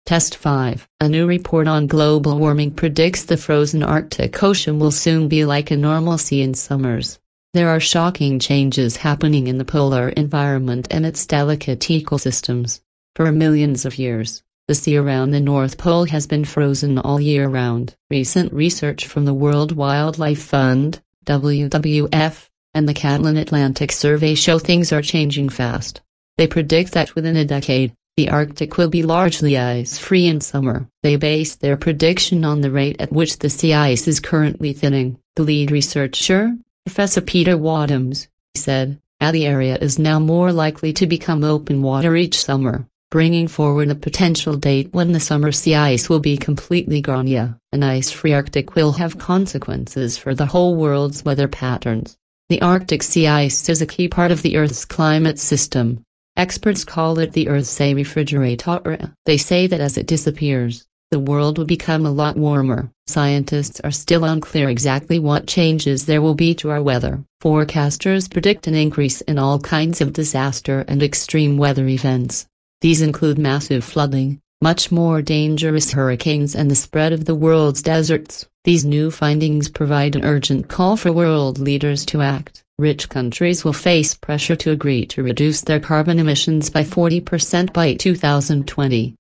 Test 5. A new report on global warming predicts the frozen Arctic Ocean will soon be like a normal sea in summers. There are shocking changes happening in the polar environment and its delicate ecosystems. For millions of years, the sea around the North Pole has been frozen all year round. Recent research from the World Wildlife Fund, WWF, and the Catalan Atlantic Survey show things are changing fast. They predict that within a decade, the Arctic will be largely ice-free in summer. They base their prediction on the rate at which the sea ice is currently thinning. The lead researcher, Professor Peter Wadhams, said, the area is now more likely to become open water each summer, bringing forward a potential date when the summer sea ice will be completely gone. An ice-free Arctic will have consequences for the whole world's weather patterns. The Arctic sea ice is a key part of the Earth's climate system. Experts call it the Earth's a refrigerator. They say that as it disappears, the world will become a lot warmer. Scientists are still unclear exactly what changes there will be to our weather. Forecasters predict an increase in all kinds of disaster and extreme weather events. These include massive flooding, much more dangerous hurricanes, and the spread of the world's deserts. These new findings provide an urgent call for world leaders to act. Rich countries will face pressure to agree to reduce their carbon emissions by 40% by 2020.